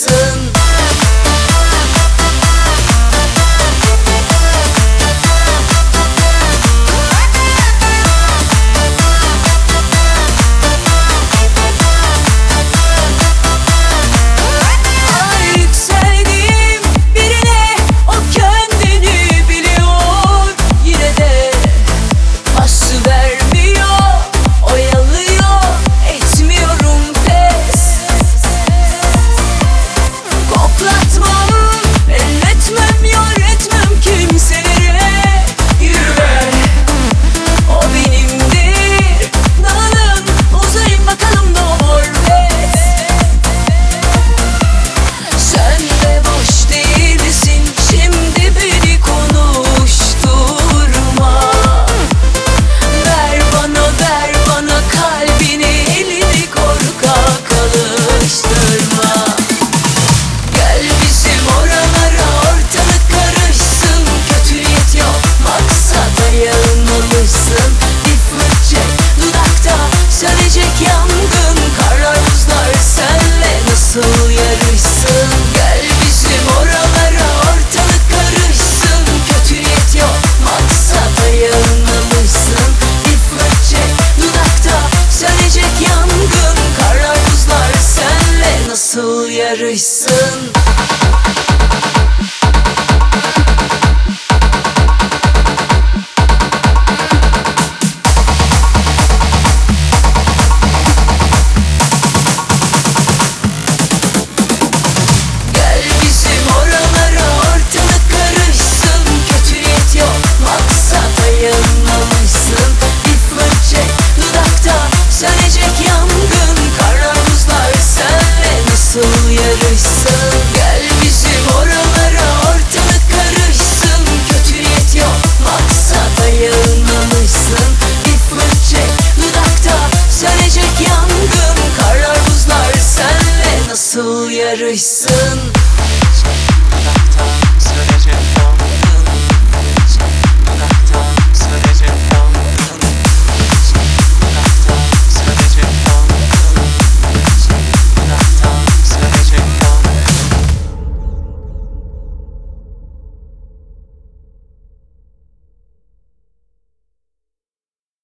yarışsın. Yarışsın. Gel bizim oralara, ortalık karışsın. Kötü niyet yok, maksata yanılmamışsın. Bir fırça dudakta sönecek yangın. Kara buzlar senle nasıl yarışsın? Gel bizim oralara, ortalık karışsın. Kötü niyet yok, maksata yanılmamışsın. Bir fırça dudakta sönecek yangın. Kara buzlar senle nasıl yarışsın? Dudakta sönecek